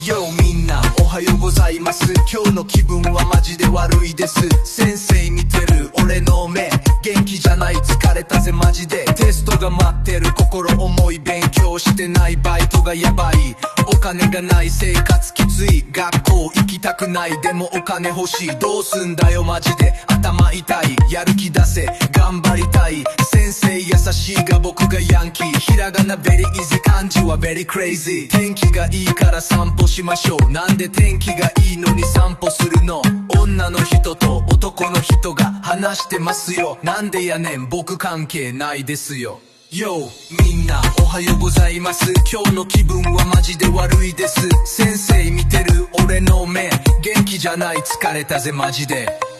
よみんなおはようございます。今日の気分はマジで悪いです。先生見てる俺の目元気じゃない、疲れたぜマジで。テストが待ってる、心重い、勉強してない、バイトがやばい、お金がない、生活きつい、学校行きたくない、でもお金欲しい、どうすんだよマジで、頭痛い、やる気出せ、頑張りたい、先生優しいが僕がヤンキー、ひらがなベリーイージー、漢字はベリークレイジー。天気がいいから散歩しましょう。なんで天気がいいのに散歩するの？女の人と男の人が話してますよ。なんでやねん、僕関係ないですよ。Yo みんなおはようございます。今日の気分はマジで悪いです。先生見てる俺の目元気じゃない、疲れたぜマジで。